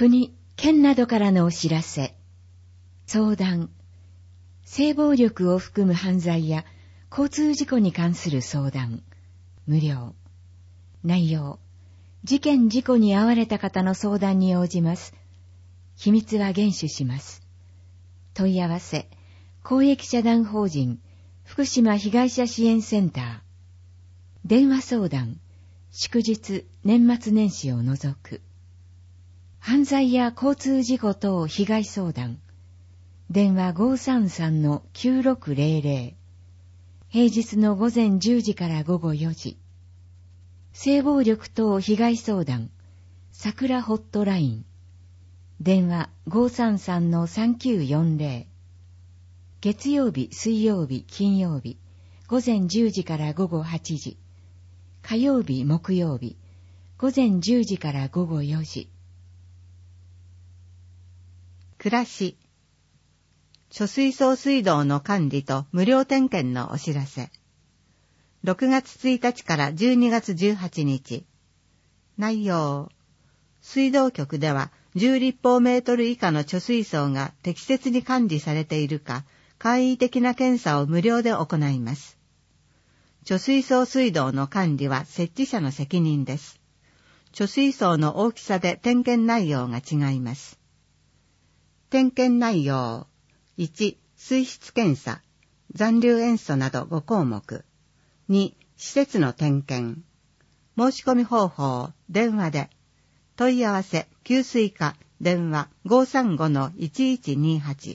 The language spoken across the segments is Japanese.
国、県などからのお知らせ。相談。性暴力を含む犯罪や交通事故に関する相談。無料。内容。事件事故に遭われた方の相談に応じます。秘密は厳守します。問い合わせ。公益社団法人福島被害者支援センター。電話相談。祝日、年末年始を除く。犯罪や交通事故等被害相談。電話 533-9600。平日の午前10時から午後4時。性暴力等被害相談。桜ホットライン。電話 533-3940。月曜日、水曜日、金曜日。午前10時から午後8時。火曜日、木曜日。午前10時から午後4時。 暮らし。貯水槽水道の管理と無料点検のお知らせ。6月1日から12月18日。内容。水道局では10立方メートル以下の貯水槽が適切に管理されているか、簡易的な検査を無料で行います。貯水槽水道の管理は設置者の責任です。貯水槽の大きさで点検内容が違います。点検内容。1、水質検査、残留塩素など5項目。2、施設の点検。申し込み方法、電話で。問い合わせ、給水課、電話 535-1128。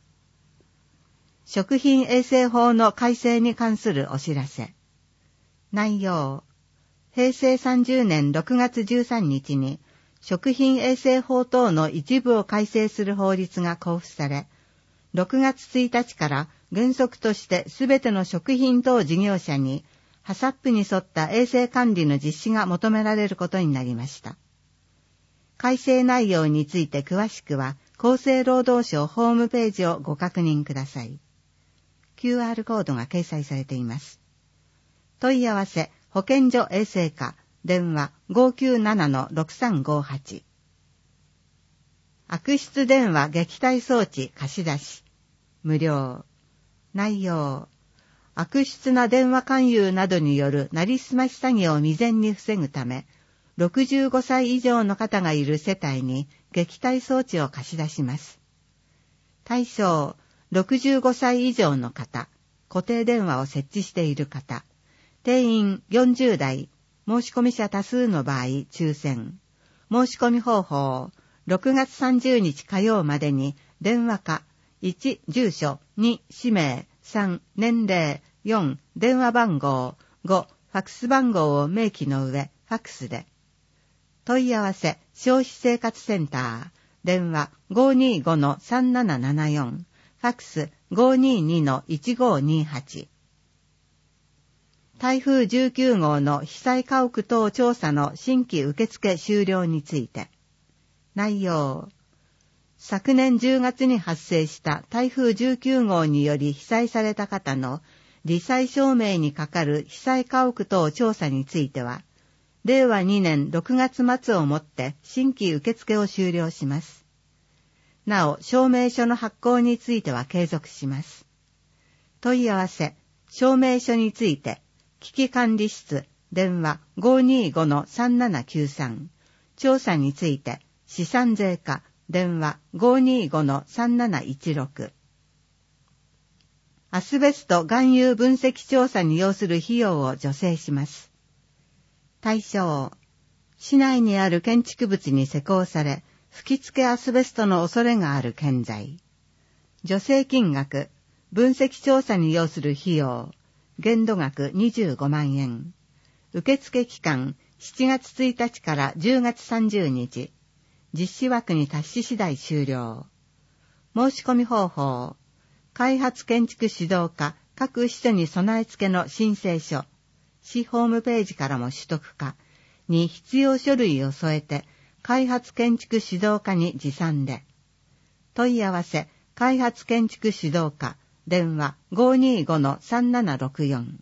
食品衛生法の改正に関するお知らせ。内容。平成30年6月13日に、食品衛生法等の一部を改正する法律が公布され、6月1日から原則としてすべての食品等事業者に、HACCPに沿った衛生管理の実施が求められることになりました。改正内容について詳しくは、厚生労働省ホームページをご確認ください。QR コードが掲載されています。問い合わせ、保健所衛生課、電話 597-6358。悪質電話撃退装置貸し出し。無料。内容。悪質な電話勧誘などによるなりすまし詐欺を未然に防ぐため、65歳以上の方がいる世帯に撃退装置を貸し出します。対象、65歳以上の方、固定電話を設置している方、定員40代、申し込み者多数の場合抽選。申し込み方法、6月30日火曜までに電話か、1、住所、2、氏名、3、年齢、4、電話番号、5、ファックス番号を明記の上、ファックスで。問い合わせ、消費生活センター、電話 525-3774、ファックス 522-1528。台風19号の被災家屋等調査の新規受付終了について。内容。昨年10月に発生した台風19号により被災された方の罹災証明にかかる被災家屋等調査については、令和2年6月末をもって新規受付を終了します。なお、証明書の発行については継続します。問い合わせ、証明書について、危機管理室、電話 525-3793。調査について、資産税課、電話 525-3716。アスベスト含有分析調査に要する費用を助成します。対象。市内にある建築物に施工され、吹き付けアスベストの恐れがある建材。助成金額、分析調査に要する費用。限度額25万円。受付期間7月1日から10月30日。実施枠に達し次第終了。申し込み方法。開発建築指導課各支所に備え付けの申請書。市ホームページからも取得可に必要書類を添えて、開発建築指導課に持参で。問い合わせ、開発建築指導課。電話 525-3764。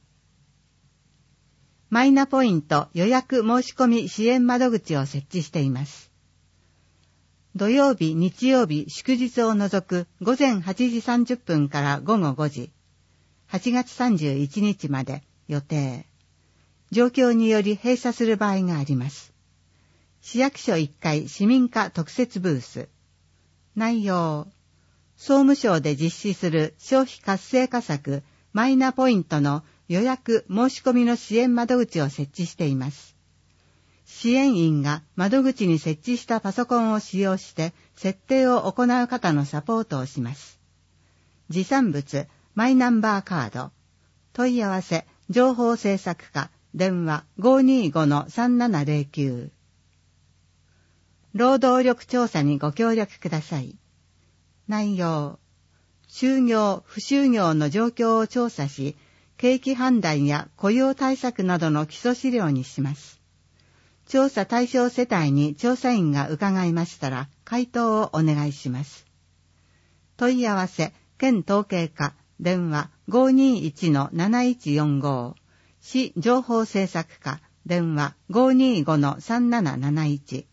マイナポイント予約申し込み支援窓口を設置しています。 土曜日、日曜日、祝日を除く午前8時30分から午後5時、8月31日まで予定。状況により閉鎖する場合があります。市役所1階市民課特設ブース。内容。総務省で実施する消費活性化策マイナポイントの予約申し込みの支援窓口を設置しています。支援員が窓口に設置したパソコンを使用して設定を行う方のサポートをします。持参物、マイナンバーカード。問い合わせ、情報政策課、電話 525-3709。労働力調査にご協力ください。内容。就業、不就業の状況を調査し、景気判断や雇用対策などの基礎資料にします。調査対象世帯に調査員が伺いましたら、回答をお願いします。問い合わせ、県統計課、電話 521-7145、市情報政策課、電話 525-3771。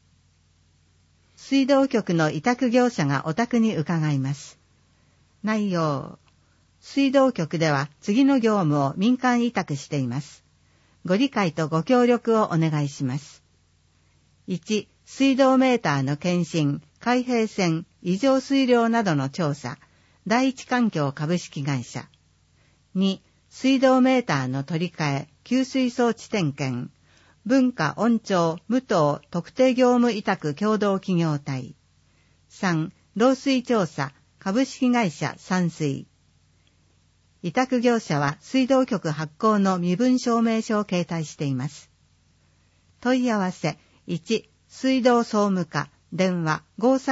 水道局の委託業者がお宅に伺います。内容。水道局では次の業務を民間委託しています。ご理解とご協力をお願いします。1、水道メーターの検針、開閉線、異常水量などの調査、第一環境株式会社。2、水道メーターの取り替え、給水装置点検、文化音調無等特定業務委託共同企業体。3、漏水調査、株式会社散水。委託業者は水道局発行の身分証明書を携帯しています。問い合わせ、1、水道総務課、電話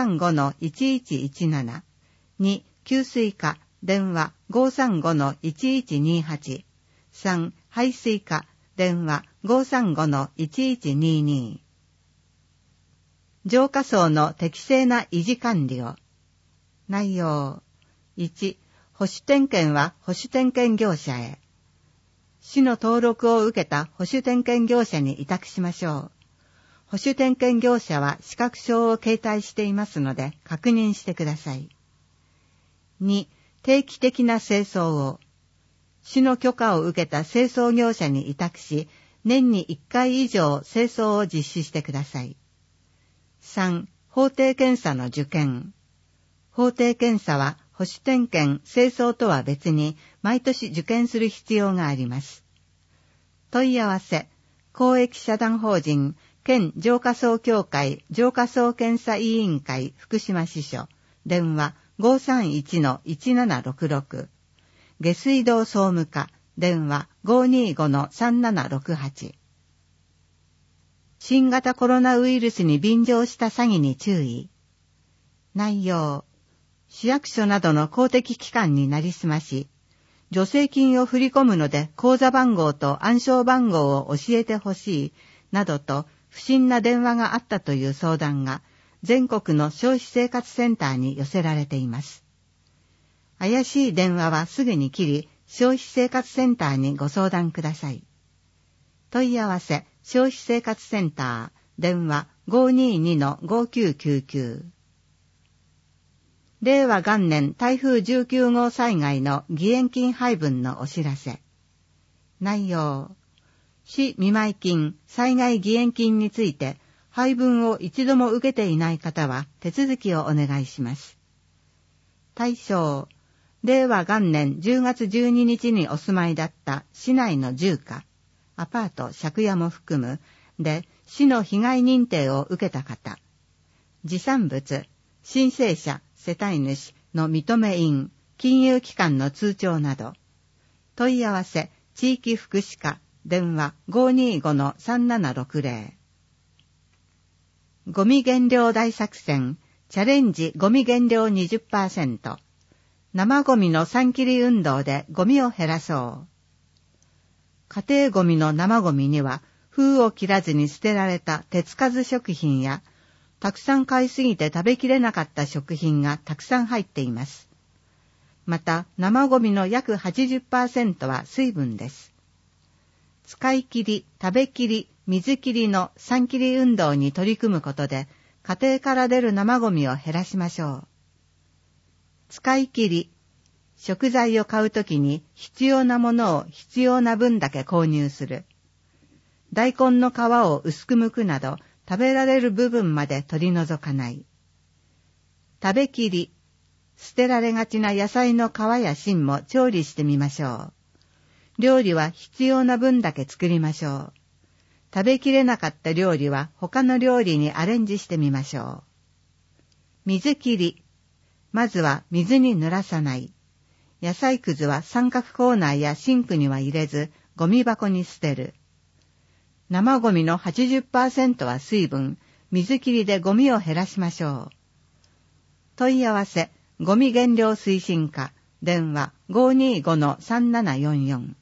535-1117。2、給水課、電話 535-1128。3、排水課、電話 535-1122。浄化槽の適正な維持管理を。内容。1、保守点検は保守点検業者へ。市の登録を受けた保守点検業者に委託しましょう。保守点検業者は資格証を携帯していますので確認してください。2、定期的な清掃を。市の許可を受けた清掃業者に委託し、年に1回以上清掃を実施してください。3、法定検査の受検。法定検査は保守点検、清掃とは別に毎年受検する必要があります。問い合わせ、公益社団法人、県浄化槽協会浄化槽検査委員会福島支所、電話 531-1766。下水道総務課、電話 525-3768。新型コロナウイルスに便乗した詐欺に注意。内容。市役所などの公的機関になりすまし、助成金を振り込むので口座番号と暗証番号を教えてほしい、などと不審な電話があったという相談が全国の消費生活センターに寄せられています。怪しい電話はすぐに切り、消費生活センターにご相談ください。問い合わせ、消費生活センター、電話 522-5999。令和元年台風19号災害の義援金配分のお知らせ。内容。市見舞金、災害義援金について配分を一度も受けていない方は手続きをお願いします。対象。令和元年10月12日にお住まいだった市内の住家、アパート、借家も含むで市の被害認定を受けた方。持参物、申請者、世帯主の認め印、金融機関の通帳など。問い合わせ、地域福祉課、電話 525-3760。ゴミ減量大作戦、チャレンジゴミ減量 20%。生ゴミの3切り運動でゴミを減らそう。家庭ゴミの生ゴミには封を切らずに捨てられた手つかず食品や、たくさん買いすぎて食べきれなかった食品がたくさん入っています。また、生ゴミの約 80% は水分です。使い切り、食べきり、水切りの3切り運動に取り組むことで、 家庭から出る生ゴミを減らしましょう。使い切り、食材を買うときに必要なものを必要な分だけ購入する。大根の皮を薄く剥くなど、食べられる部分まで取り除かない。食べきり、捨てられがちな野菜の皮や芯も調理してみましょう。料理は必要な分だけ作りましょう。食べきれなかった料理は他の料理にアレンジしてみましょう。水切り、まずは水に濡らさない。野菜くずは三角コーナーやシンクには入れず、ゴミ箱に捨てる。生ゴミの 80% は水分、水切りでゴミを減らしましょう。問い合わせ、ゴミ減量推進課、電話 525-3744。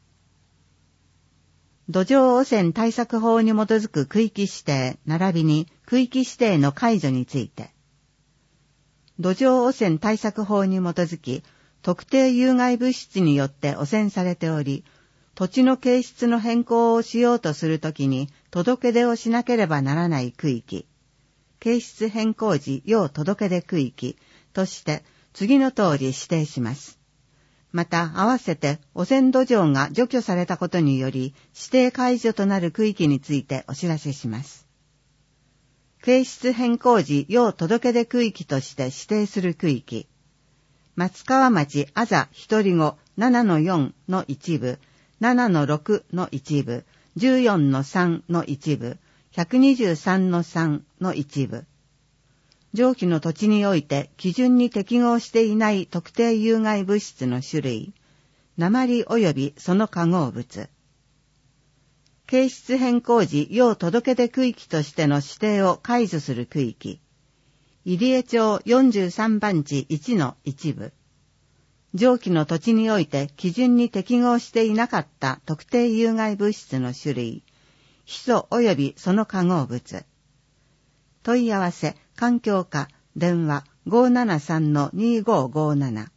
土壌汚染対策法に基づく区域指定、並びに区域指定の解除について。土壌汚染対策法に基づき、特定有害物質によって汚染されており、土地の形質の変更をしようとするときに届け出をしなければならない区域、形質変更時要届け出区域として次の通り指定します。また、合わせて汚染土壌が除去されたことにより指定解除となる区域についてお知らせします。形質変更時要届け出区域として指定する区域、松川町あざ一人子 7-4 の一部、7-6 の一部、14-3 の一部、123-3 の一部。上記の土地において基準に適合していない特定有害物質の種類、鉛及びその化合物。形質変更時要届け出区域としての指定を解除する区域、入江町43番地1の一部。上記の土地において基準に適合していなかった特定有害物質の種類、ヒ素及びその化合物。問い合わせ、環境課、電話 573-2557。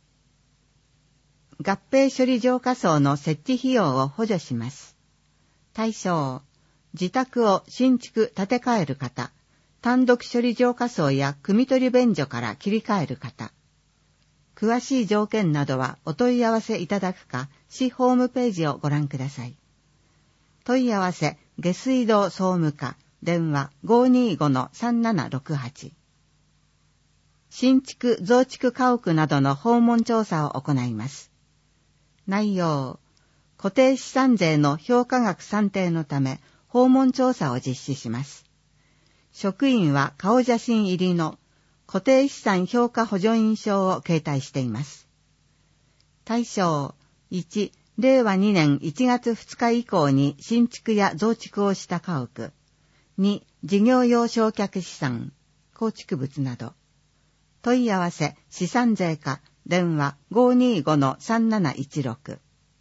合併処理浄化槽の設置費用を補助します。対象、自宅を新築建て替える方、単独処理浄化槽や汲み取り便所から切り替える方。詳しい条件などはお問い合わせいただくか、市ホームページをご覧ください。問い合わせ、下水道総務課、電話 525-3768。新築増築家屋などの訪問調査を行います。内容、固定資産税の評価額算定のため訪問調査を実施します。職員は顔写真入りの固定資産評価補助印章を携帯しています。対象、1、令和2年1月2日以降に新築や増築をした家屋。2、事業用償却資産、構築物など。問い合わせ、資産税課、電話 525-3716。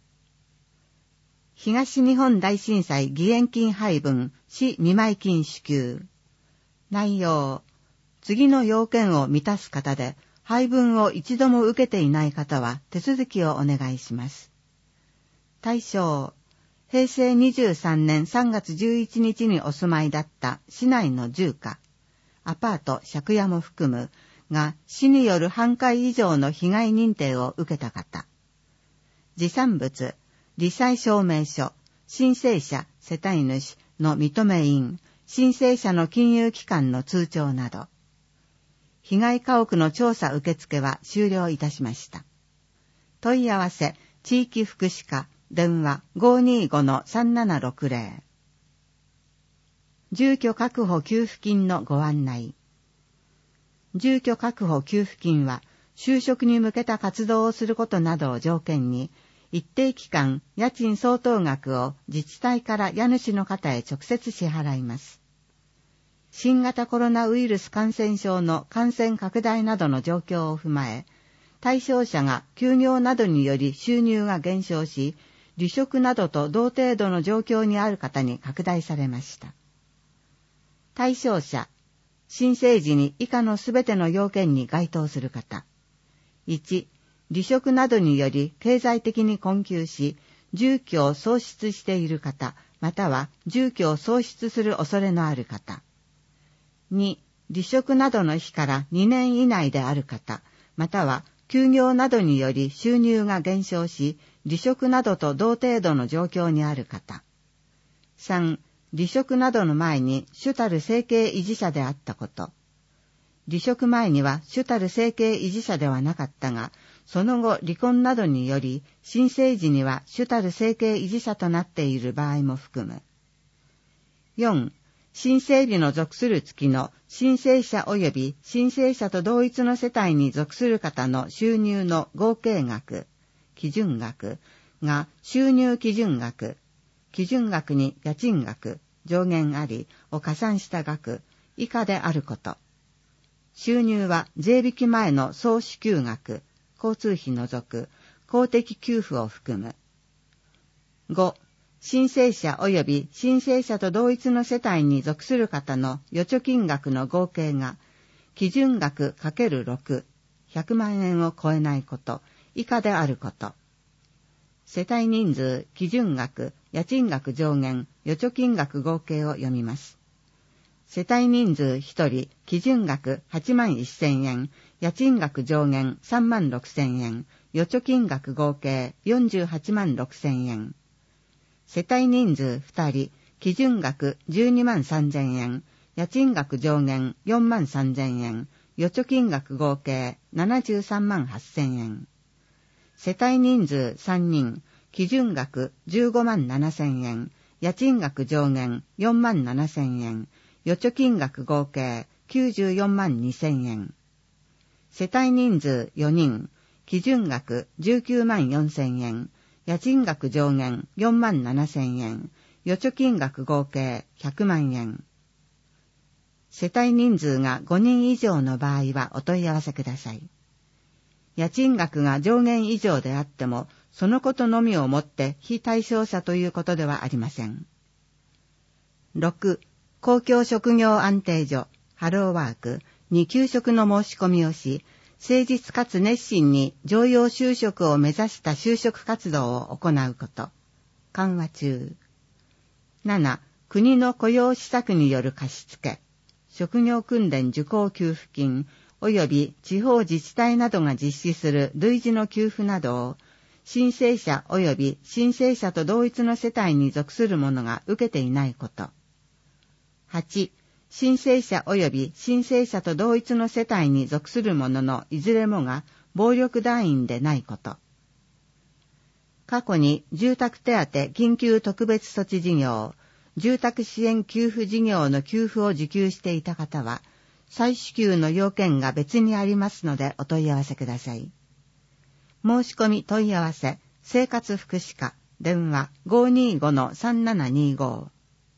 東日本大震災義援金配分、市見舞金支給。内容、次の要件を満たす方で、配分を一度も受けていない方は手続きをお願いします。対象、平成23年3月11日にお住まいだった市内の住家、アパート借家も含むが市による半壊以上の被害認定を受けた方。持産物、罹災証明書、申請者、世帯主の認め印、申請者の金融機関の通帳など。被害家屋の調査受付は終了いたしました。問い合わせ、地域福祉課、電話 525-3760。住居確保給付金のご案内。住居確保給付金は、就職に向けた活動をすることなどを条件に、一定期間、家賃相当額を自治体から家主の方へ直接支払います。新型コロナウイルス感染症の感染拡大などの状況を踏まえ、対象者が休業などにより収入が減少し、離職などと同程度の状況にある方に拡大されました。対象者、申請時に以下のすべての要件に該当する方。1、離職などにより経済的に困窮し、住居を喪失している方、または住居を喪失する恐れのある方。2、 離職などの日から2年以内である方、または休業などにより収入が減少し、離職などと同程度の状況にある方。3、離職などの前に主たる生計維持者であったこと。離職前には主たる生計維持者ではなかったが、その後離婚などにより新生時には主たる生計維持者となっている場合も含む。4、新生日の属する月の新生者及び新生者と同一の世帯に属する方の収入の合計額、基準額が収入基準額、基準額に家賃額、上限ありを加算した額以下であること。収入は税引き前の総支給額、交通費除く、公的給付を含む。5、新生者及び新生者と同一の世帯に属する方の預貯金額の合計が、基準額 ×6、100万円を超えないこと以下であること。世帯人数、基準額、家賃額上限、預貯金額合計を読みます。世帯人数1人、基準額8万1000円、家賃額上限3万6000円、預貯金額合計48万6000円。世帯人数2人、基準額12万3000円、家賃額上限4万3000円、預貯金額合計73万8000円。世帯人数3人、基準額15万7000円、家賃額上限4万7000円、預貯金額合計94万2000円。世帯人数4人、基準額19万4000円、家賃額上限4万7000円、預貯金額合計100万円。世帯人数が5人以上の場合はお問い合わせください。家賃額が上限以上であっても、そのことのみをもって非対象者ということではありません。6、公共職業安定所、ハローワークに求職の申し込みをし、誠実かつ熱心に常用就職を目指した就職活動を行うこと。緩和中。7、国の雇用施策による貸付、職業訓練受講給付金、及び地方自治体などが実施する類似の給付などを、申請者及び申請者と同一の世帯に属する者が受けていないこと。8、申請者及び申請者と同一の世帯に属する者のいずれもが暴力団員でないこと。過去に住宅手当緊急特別措置事業、住宅支援給付事業の給付を受給していた方は、再支給の要件が別にありますのでお問い合わせください。申し込み問い合わせ、生活福祉課、電話 525-3725。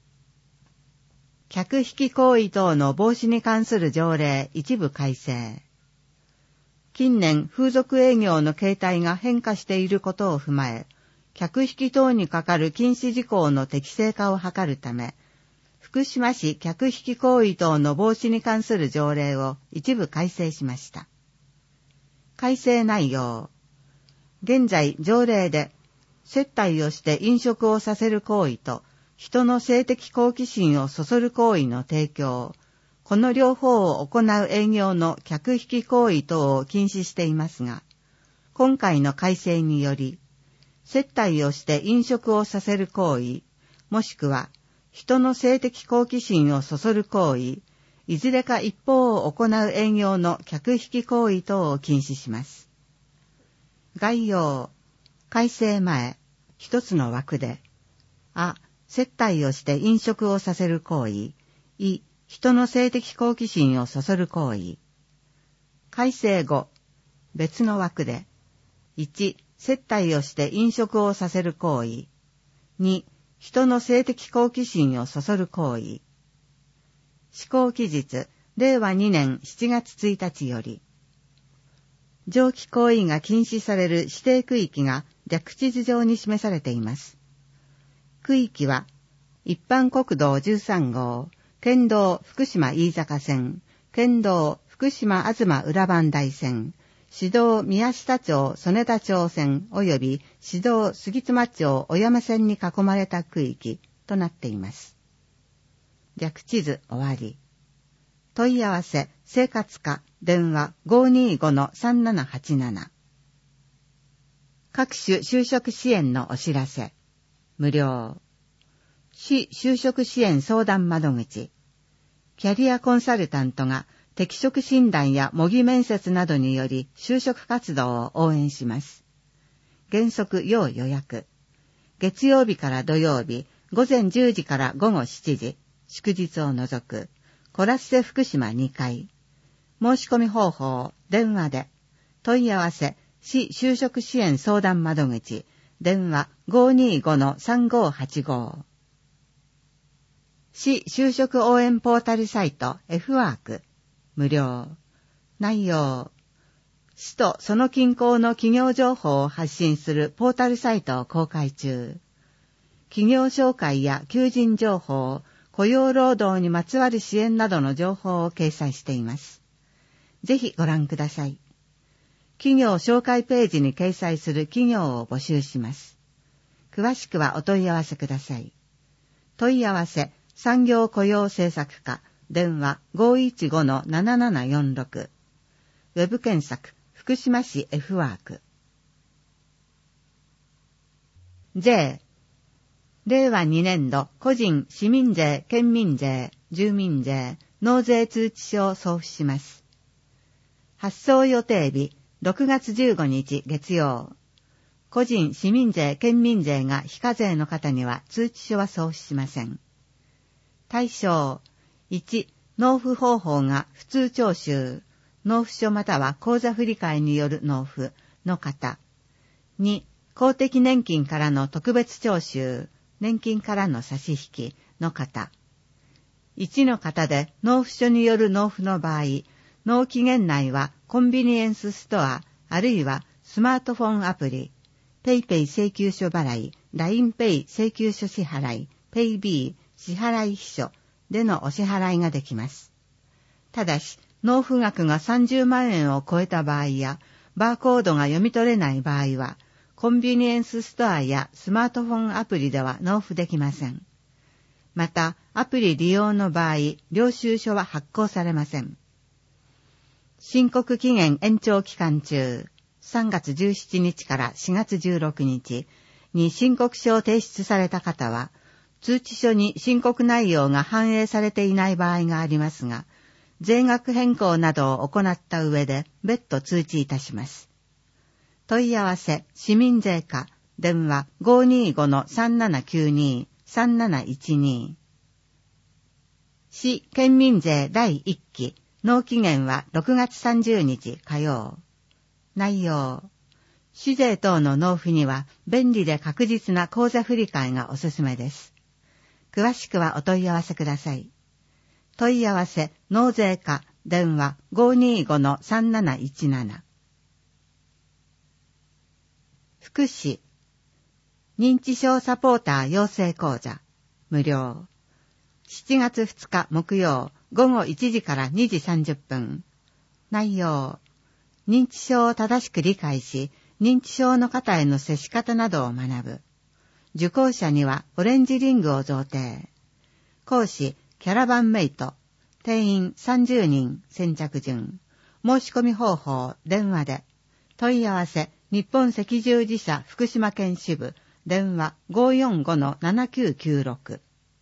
客引き行為等の防止に関する条例一部改正。近年風俗営業の形態が変化していることを踏まえ、客引き等にかかる禁止事項の適正化を図るため、福島市客引き行為等の防止に関する条例を一部改正しました。改正内容。現在条例で、接待をして飲食をさせる行為と、人の性的好奇心をそそる行為の提供、この両方を行う営業の客引き行為等を禁止していますが、今回の改正により、接待をして飲食をさせる行為、もしくは人の性的好奇心をそそる行為、いずれか一方を行う営業の客引き行為等を禁止します。概要、改正前、一つの枠で、あ、接待をして飲食をさせる行為、い、人の性的好奇心をそそる行為。改正後、別の枠で、1、接待をして飲食をさせる行為、2、人の性的好奇心をそそる行為。施行期日、令和2年7月1日より、上記行為が禁止される指定区域が略地図上に示されています。区域は、一般国道13号、県道福島飯坂線、県道福島東浦磐台線、市道宮下町曽根田町線及び市道杉妻町小山線に囲まれた区域となっています。略地図終わり。 問い合わせ生活課電話 525-3787。各種就職支援のお知らせ。無料。市就職支援相談窓口。キャリアコンサルタントが適職診断や模擬面接などにより就職活動を応援します。原則要予約。月曜日から土曜日、午前10時から午後7時、祝日を除く。コラッセ福島2階。申し込み方法、電話で。問い合わせ、市就職支援相談窓口。電話 525-3585。市就職応援ポータルサイト F ワーク。無料。内容。市とその近郊の企業情報を発信するポータルサイトを公開中。企業紹介や求人情報、雇用労働にまつわる支援などの情報を掲載しています。ぜひご覧ください。企業紹介ページに掲載する企業を募集します。詳しくはお問い合わせください。問い合わせ、産業雇用政策課、電話 515-7746。ウェブ検索、福島市 F ワーク。J。令和2年度個人、市民税、県民税、住民税、納税通知書を送付します。発送予定日、6月15日月曜。個人、市民税、県民税が非課税の方には通知書は送付しません。対象、1、納付方法が普通徴収、納付書または口座振替による納付の方。2、公的年金からの特別徴収、年金からの差し引きの方。1の方で納付書による納付の場合、納期限内はコンビニエンスストア、あるいはスマートフォンアプリ、PayPay 請求書払い、LINEPay 請求書支払い、PayB 支払い秘書でのお支払いができます。ただし、納付額が30万円を超えた場合や、バーコードが読み取れない場合は、コンビニエンスストアやスマートフォンアプリでは納付できません。また、アプリ利用の場合、領収書は発行されません。申告期限延長期間中、3月17日から4月16日に申告書を提出された方は、通知書に申告内容が反映されていない場合がありますが、税額変更などを行った上で別途通知いたします。問い合わせ、市民税課、電話 525-3792-3712。市県民税第1期、納期限は6月30日火曜。内容。市税等の納付には便利で確実な口座振替がおすすめです。詳しくはお問い合わせください。問い合わせ、納税課、電話 525-3717。福祉。認知症サポーター養成講座。無料。7月2日木曜午後1時から2時30分。内容。認知症を正しく理解し、認知症の方への接し方などを学ぶ。受講者にはオレンジリングを贈呈。講師、キャラバンメイト。定員30人先着順。申し込み方法、電話で。問い合わせ、日本赤十字社福島県支部、電話 545-7996。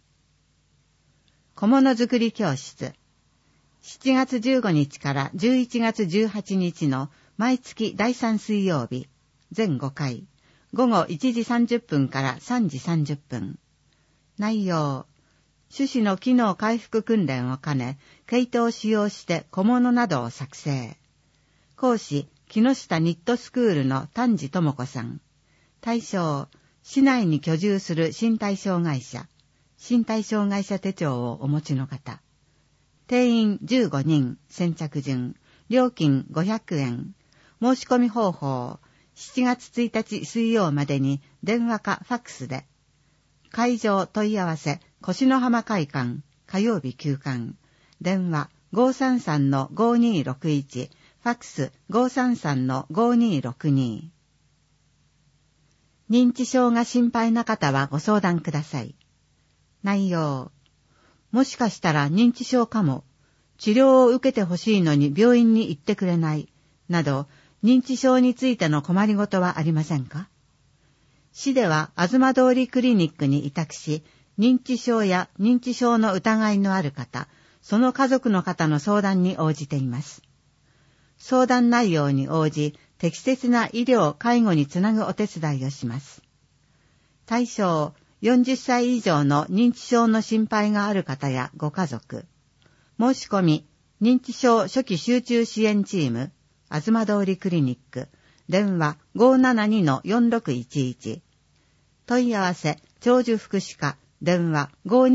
小物作り教室。7月15日から11月18日の毎月第3水曜日、全5回、午後1時30分から3時30分。内容。種子の機能回復訓練を兼ね、毛糸を使用して小物などを作成。講師、木下ニットスクールの丹治智子さん。対象、市内に居住する身体障害者。身体障害者手帳をお持ちの方。定員15人、先着順。料金500円。申し込み方法、7月1日水曜までに電話かファックスで。会場問い合わせ、越野浜会館、火曜日休館。電話 533-5261。ファックス 533-5262。認知症が心配な方はご相談ください。内容。もしかしたら認知症かも。 治療を受けてほしいのに病院に行ってくれない、など、認知症についての困りごとはありませんか？市では、東通りクリニックに委託し、認知症や認知症の疑いのある方、その家族の方の相談に応じています。相談内容に応じ、適切な医療・介護につなぐお手伝いをします。対象、40歳以上の認知症の心配がある方やご家族。申し込み、認知症初期集中支援チーム、東通りクリニック、電話 572-4611。問い合わせ、長寿福祉課、電話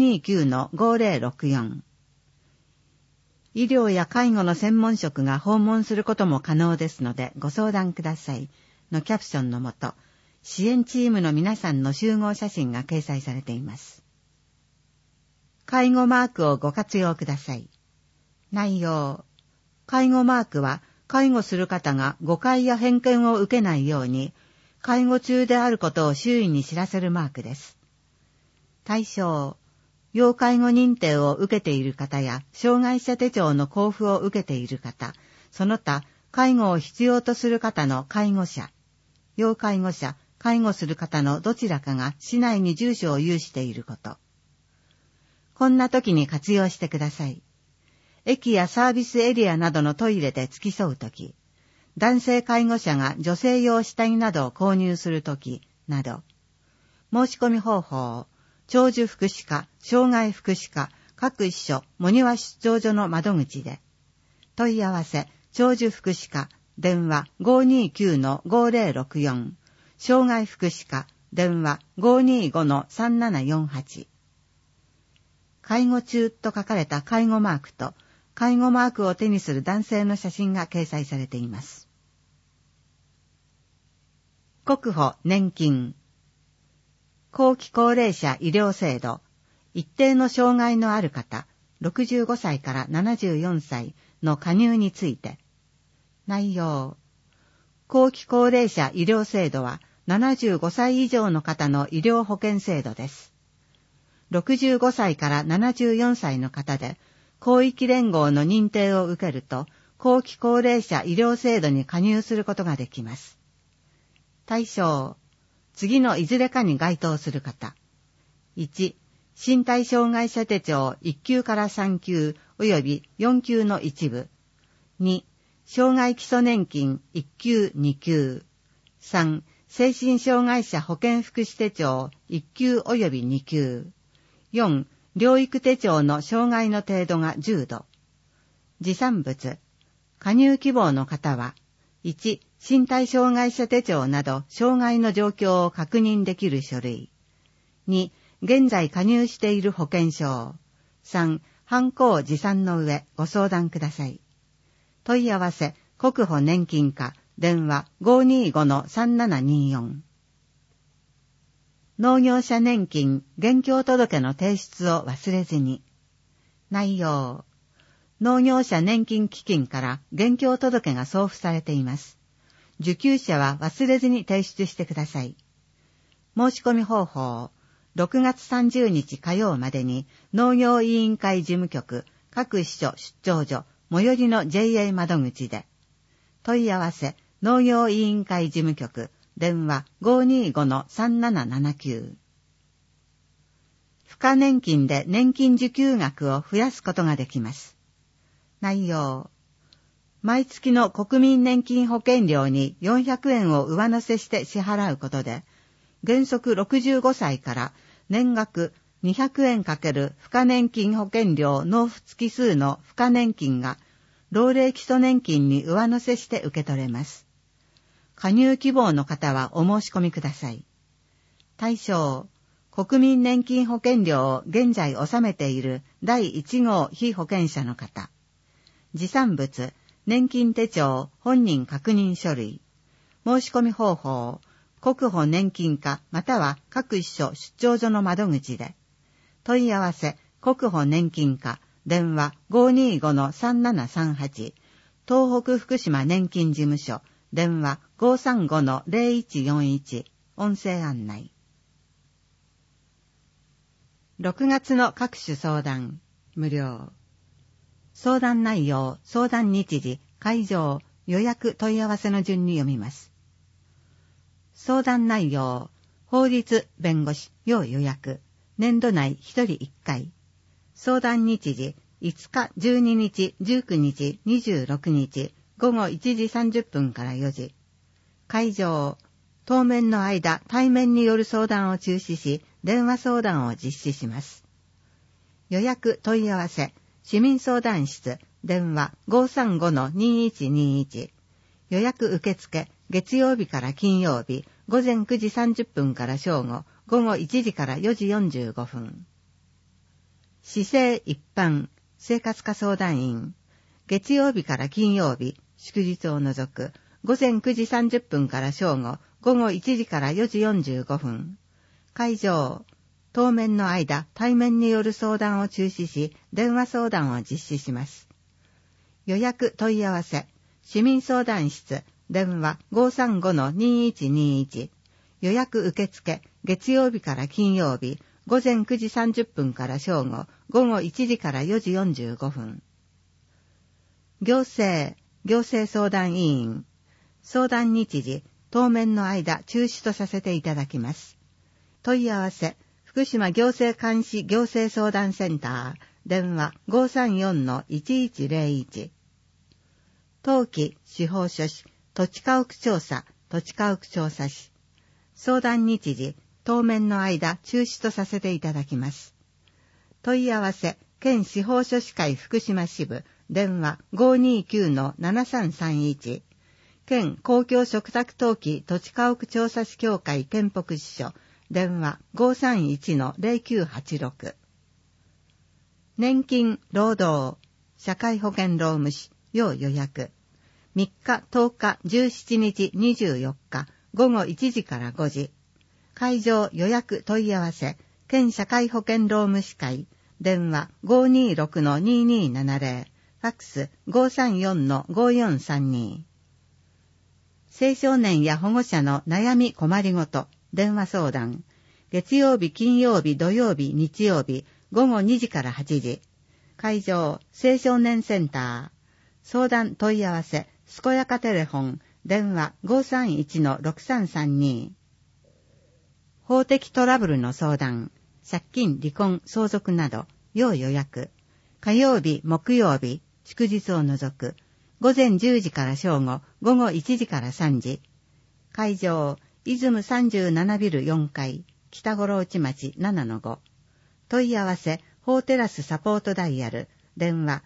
529-5064。医療や介護の専門職が訪問することも可能ですのでご相談くださいのキャプションのもと、支援チームの皆さんの集合写真が掲載されています。介護マークをご活用ください。内容。介護マークは介護する方が誤解や偏見を受けないように、介護中であることを周囲に知らせるマークです。対象。要介護認定を受けている方や、障害者手帳の交付を受けている方、その他、介護を必要とする方の介護者、要介護者、介護する方のどちらかが市内に住所を有していること。こんな時に活用してください。駅やサービスエリアなどのトイレで付き添うとき、男性介護者が女性用下着などを購入するとき、など。申し込み方法。長寿福祉課、障害福祉課、各一所、茂庭出張所の窓口で。問い合わせ、長寿福祉課、電話 529-5064。障害福祉課、電話 525-3748。介護中と書かれた介護マークと、介護マークを手にする男性の写真が掲載されています。国保年金。後期高齢者医療制度、一定の障害のある方、65歳から74歳の加入について。内容。後期高齢者医療制度は75歳以上の方の医療保険制度です。65歳から74歳の方で、広域連合の認定を受けると、後期高齢者医療制度に加入することができます。対象。次のいずれかに該当する方。1、身体障害者手帳1級から3級及び4級の一部。2、障害基礎年金1級2級。3、精神障害者保健福祉手帳1級及び2級。4、療育手帳の障害の程度が重度。持参物。加入希望の方は、1、身体障害者手帳など障害の状況を確認できる書類。2、現在加入している保険証。3、ハンコを持参の上ご相談ください。問い合わせ、国保年金課、電話 525-3724。農業者年金、現況届の提出を忘れずに。内容。農業者年金基金から現況届が送付されています。受給者は忘れずに提出してください。申し込み方法。6月30日火曜までに農業委員会事務局各支所出張所最寄りの JA 窓口で。問い合わせ農業委員会事務局電話 525-3779。付加年金で年金受給額を増やすことができます。内容。毎月の国民年金保険料に400円を上乗せして支払うことで、原則65歳から年額200円かける付加年金保険料納付月数の付加年金が、老齢基礎年金に上乗せして受け取れます。加入希望の方はお申し込みください。対象、国民年金保険料を現在納めている第1号被保険者の方。持参物、年金手帳、本人確認書類。申し込み方法、国保年金課または各一所出張所の窓口で。問い合わせ、国保年金課、電話 525-3738。東北福島年金事務所、電話 535-0141。音声案内。6月の各種相談、無料。 相談内容、相談日時、会場、予約問い合わせの順に読みます。相談内容、法律、弁護士、要予約、年度内1人1回。相談日時、5日、12日、19日、26日、午後1時30分から4時。会場、当面の間、対面による相談を中止し、電話相談を実施します。予約問い合わせ、市民相談室、電話 535-2121。予約受付、月曜日から金曜日、午前9時30分から正午、午後1時から4時45分。市政一般、生活課相談員、月曜日から金曜日、祝日を除く、午前9時30分から正午、午後1時から4時45分。会場、当面の間、対面による相談を中止し、電話相談を実施します。予約問い合わせ、市民相談室、電話 535-2121。予約受付、月曜日から金曜日、午前9時30分から正午、午後1時から4時45分。行政相談委員、相談日時、当面の間中止とさせていただきます。問い合わせ、福島行政監視行政相談センター、電話 534-1101。登記、司法書士、土地家屋調査、土地家屋調査士。相談日時、当面の間中止とさせていただきます。問い合わせ、県司法書士会福島支部、電話 529-7331。県公共嘱託登記土地家屋調査士協会県北支所、電話 531-0986。年金、労働、社会保険労務士、要予約。3日、10日、17日、24日、午後1時から5時。会場予約問い合わせ、県社会保険労務士会、電話 526-2270、ファックス 534-5432。青少年や保護者の悩み困りごと、電話相談。月曜日、金曜日、土曜日、日曜日、午後2時から8時。会場、青少年センター。相談問い合わせ、すこやかテレフォン、電話 531-6332。法的トラブルの相談、借金、離婚、相続など、要予約。火曜日、木曜日、祝日を除く。午前10時から正午、午後1時から3時。会場、出雲37ビル4階、北五郎内町 7-5。問い合わせ、法テラスサポートダイヤル、電話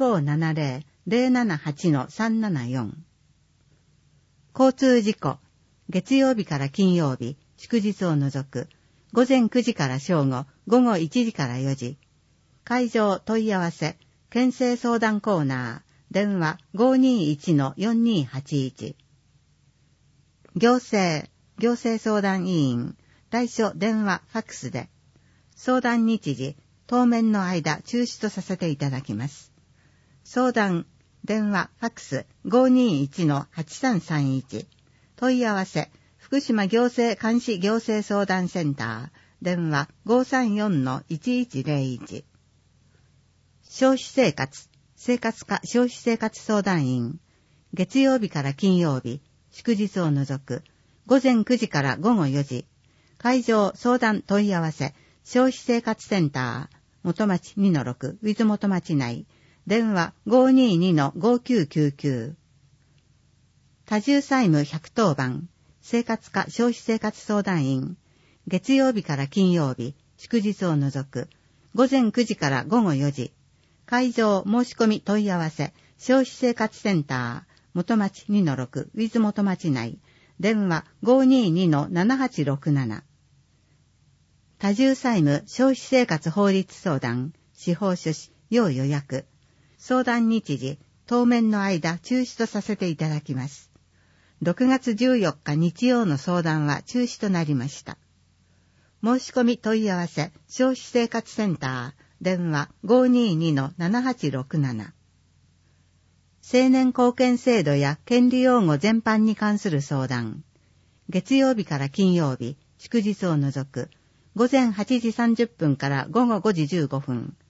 0570-078-374。交通事故、月曜日から金曜日、祝日を除く。午前9時から正午、午後1時から4時。会場問い合わせ、県政相談コーナー、電話 521-4281。行政相談委員、来所電話ファックスで。相談日時、当面の間中止とさせていただきます。相談、電話ファックス 521-8331。問い合わせ、福島行政監視行政相談センター、電話 534-1101。消費生活課消費生活相談員、月曜日から金曜日、祝日を除く、午前9時から午後4時。会場相談問い合わせ、消費生活センター、元町 2-6、ウィズ元町内、電話 522-5999。多重債務110番、生活課消費生活相談員、月曜日から金曜日、祝日を除く、午前9時から午後4時。会場申し込み問い合わせ、消費生活センター、元町 2-6、ウィズ元町内、電話 522-7867。多重債務消費生活法律相談、司法書士、要予約。相談日時、当面の間中止とさせていただきます。6月14日日曜の相談は中止となりました。申し込み問い合わせ、消費生活センター、電話 522-7867。青年貢献制度や権利擁護全般に関する相談。月曜日から金曜日、祝日を除く、午前8時30分から午後5時15分。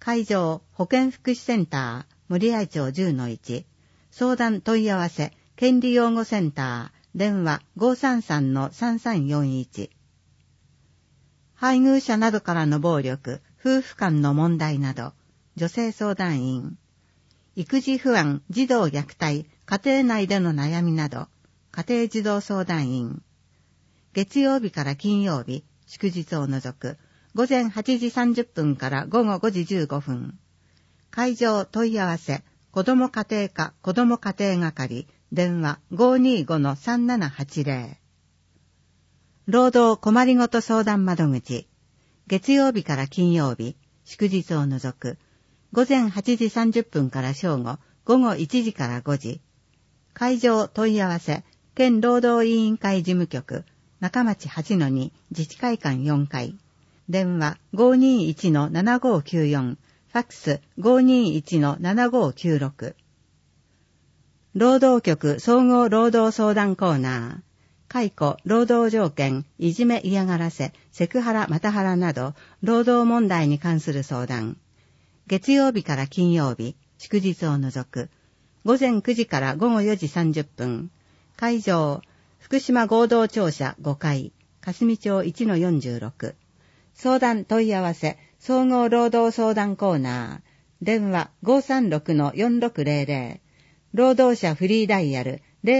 会場保健福祉センター森合町 10-1、相談問い合わせ権利擁護センター電話 533-3341。配偶者などからの暴力、夫婦間の問題など、女性相談員。育児不安、児童虐待、家庭内での悩みなど、家庭児童相談員。月曜日から金曜日、祝日を除く、午前8時30分から午後5時15分。会場問い合わせ、子ども家庭課子ども家庭係、電話 525-3780。労働困りごと相談窓口。月曜日から金曜日、祝日を除く、午前8時30分から正午、午後1時から5時。会場問い合わせ、県労働委員会事務局、中町 8-2 自治会館4階。電話 521-7594、ファックス 521-7596。労働局総合労働相談コーナー。解雇、労働条件、いじめ嫌がらせ、セクハラ、マタハラなど、労働問題に関する相談。月曜日から金曜日、祝日を除く。午前9時から午後4時30分。会場、福島合同庁舎5階、霞町 1-46。相談問い合わせ、総合労働相談コーナー。電話 536-4600。労働者フリーダイヤル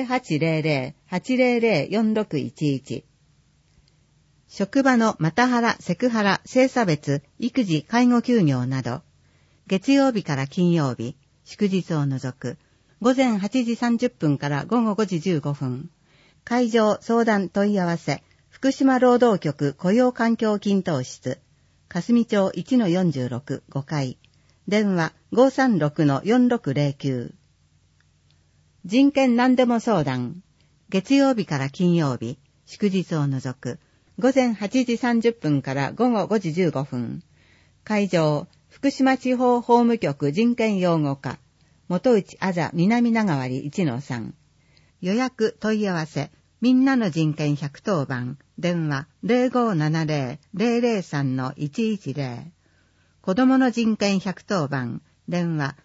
0800-800-4611。職場のマタハラ、セクハラ、性差別、育児、介護休業など、月曜日から金曜日、祝日を除く、午前8時30分から午後5時15分。会場相談問い合わせ、福島労働局雇用環境均等室、霞町 1-46 5階。電話 536-4609。人権何でも相談。月曜日から金曜日、祝日を除く、午前8時30分から午後5時15分。会場、福島地方法務局人権擁護課、元内あざ南長割 1-3。予約問い合わせ、みんなの人権110番、電話 0570-003-110。子供の人権110番、電話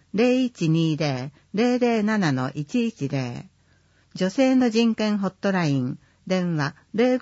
0120-007-110。女性の人権ホットライン、電話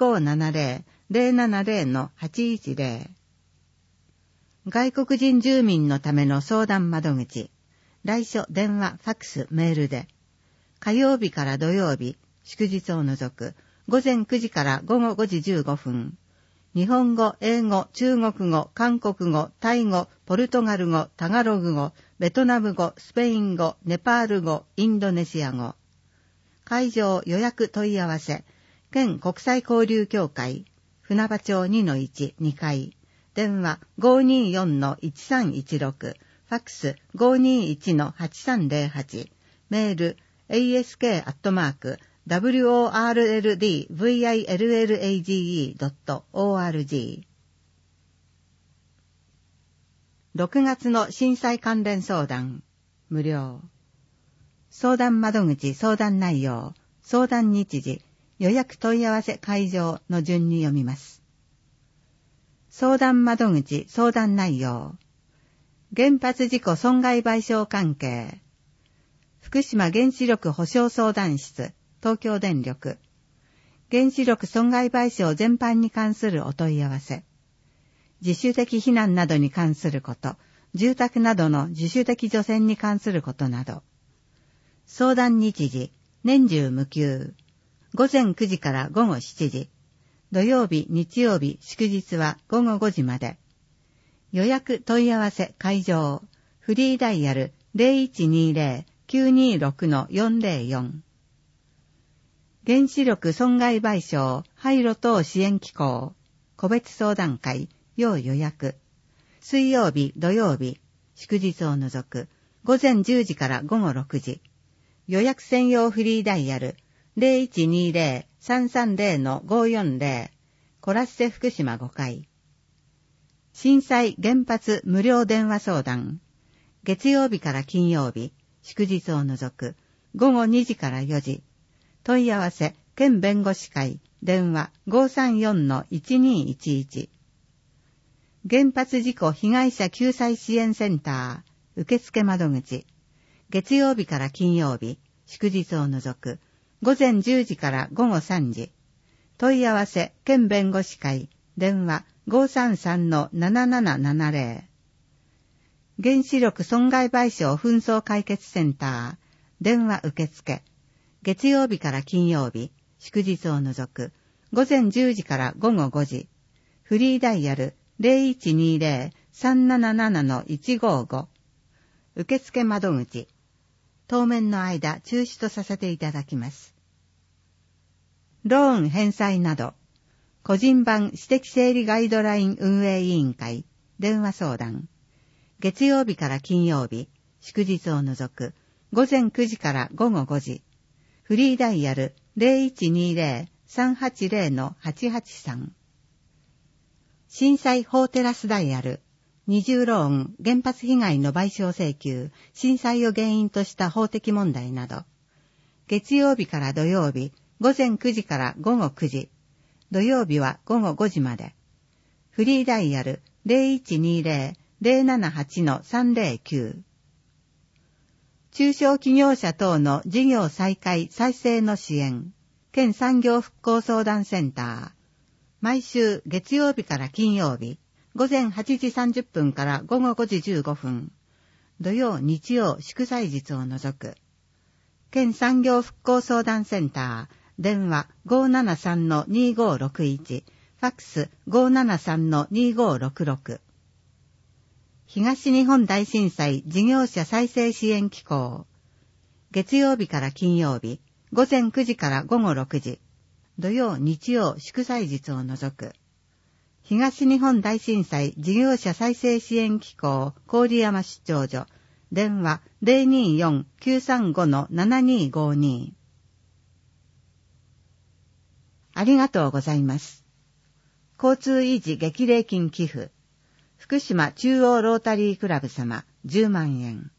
0570-070-810。外国人住民のための相談窓口、来所電話、ファックス、メールで、火曜日から土曜日、祝日を除く、午前9時から午後5時15分。日本語、英語、中国語、韓国語、タイ語、ポルトガル語、タガログ語、ベトナム語、スペイン語、ネパール語、インドネシア語。会場予約問い合わせ、県国際交流協会、船場町 2-1 2階。電話 524-1316、ファックス 521-8308、メール ask@worldvillage.org。6月の震災関連相談、無料。相談窓口相談内容、相談日時、予約問い合わせ会場の順に読みます。相談窓口相談内容。原発事故損害賠償関係。福島原子力保障相談室、東京電力。原子力損害賠償全般に関するお問い合わせ。自主的避難などに関すること、住宅などの自主的除染に関することなど。相談日時、年中無休。午前9時から午後7時。土曜日、日曜日、祝日は午後5時まで。予約問い合わせ会場。フリーダイヤル 0120-926-404。原子力損害賠償廃炉等支援機構。個別相談会、要予約。水曜日、土曜日、祝日を除く。午前10時から午後6時。予約専用フリーダイヤル 0120-330-540 コラッセ福島5階。震災原発無料電話相談。月曜日から金曜日、祝日を除く。午後2時から4時。問い合わせ、県弁護士会、電話 534-1211。 原発事故被害者救済支援センター、受付窓口、月曜日から金曜日、祝日を除く、午前10時から午後3時、問い合わせ、県弁護士会、電話 533-7770。原子力損害賠償紛争解決センター、電話受付、月曜日から金曜日、祝日を除く、午前10時から午後5時、フリーダイヤル 0120-377-155。受付窓口。当面の間中止とさせていただきます。ローン返済など、個人版私的整理ガイドライン運営委員会、電話相談。月曜日から金曜日、祝日を除く、午前9時から午後5時。フリーダイヤル 0120-380-883。震災法テラスダイヤル、二重ローン、原発被害の賠償請求、震災を原因とした法的問題など、月曜日から土曜日、午前9時から午後9時、土曜日は午後5時まで。フリーダイヤル 0120-078-309。中小企業者等の事業再開再生の支援、県産業復興相談センター。毎週月曜日から金曜日、午前8時30分から午後5時15分。土曜、日曜、祝祭日を除く。県産業復興相談センター。電話 573-2561。ファックス 573-2566。東日本大震災事業者再生支援機構。月曜日から金曜日、午前9時から午後6時。土曜、日曜、祝祭日を除く。東日本大震災事業者再生支援機構郡山出張所。電話 024-935-7252。ありがとうございます。交通維持激励金寄付。福島中央ロータリークラブ様10万円。